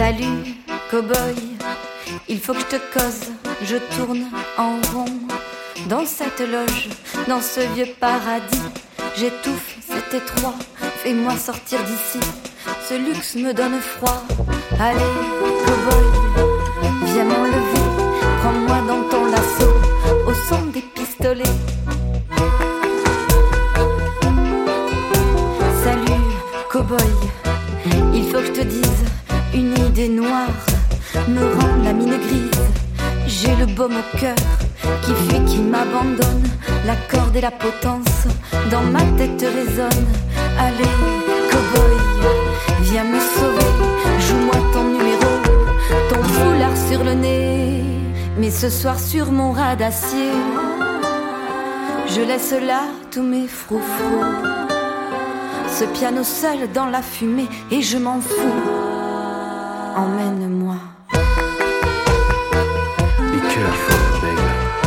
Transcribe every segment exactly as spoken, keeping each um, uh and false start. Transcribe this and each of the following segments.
Salut, cow-boy, il faut que je te cause. Je tourne en rond dans cette loge, dans ce vieux paradis. J'étouffe, c'est étroit, fais-moi sortir d'ici. Ce luxe me donne froid. Allez, cow-boy, viens m'enlever. Prends-moi dans ton lasso, au son des pistolets. Salut, cow-boy, il faut que je te dise, une idée noire me rend la mine grise. J'ai le baume au cœur qui fuit, qui m'abandonne. La corde et la potence dans ma tête résonnent. Allez, cow-boy, viens me sauver. Joue-moi ton numéro, ton foulard sur le nez. Mais ce soir sur mon rat d'acier, je laisse là tous mes froufrous. Ce piano seul dans la fumée et je m'en fous. Emmène-moi. Be careful, baby.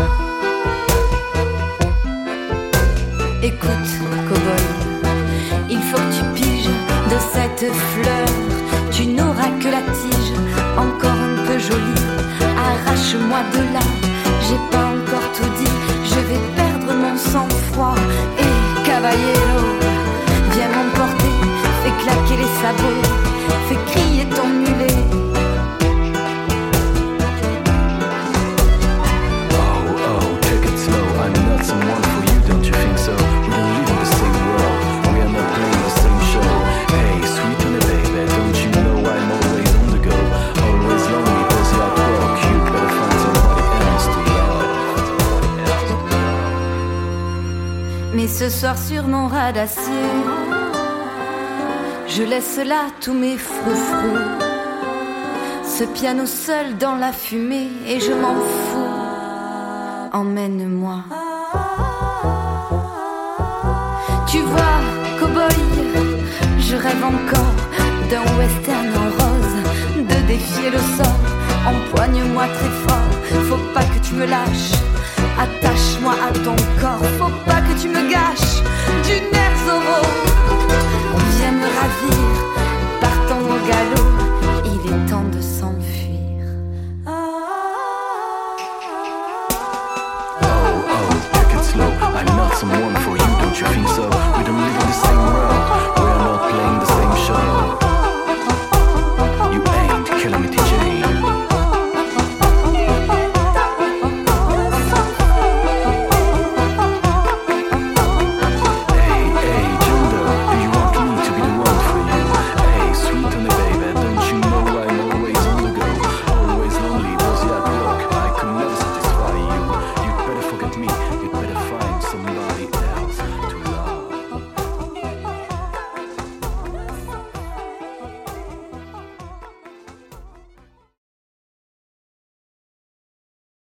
Écoute, cow-boy, il faut que tu piges de cette fleur. Tu n'auras que la tige, encore un peu jolie. Arrache-moi de là, j'ai pas encore tout dit. Je vais perdre mon sang-froid. Et caballero, viens m'emporter, fais claquer les sabots, fais crier ton mulet. Oh, oh, take it slow. I'm not someone for you, don't you think so? We don't live in the same world, we are not playing the same show. Hey, sweet honey baby, don't you know I'm always on the go? Always lonely, busy at work. You better find somebody else to love. Mais ce soir sur mon rat d'acier, je laisse là tous mes froufrous. Ce piano seul dans la fumée et je m'en fous. Emmène-moi. Tu vois, cow-boy, je rêve encore d'un western en rose, de défier le sort. Empoigne-moi très fort, faut pas que tu me lâches. Attache-moi à ton corps, faut pas que tu me gâches. Du nerf Zorro, viens me ravir, partons au galop.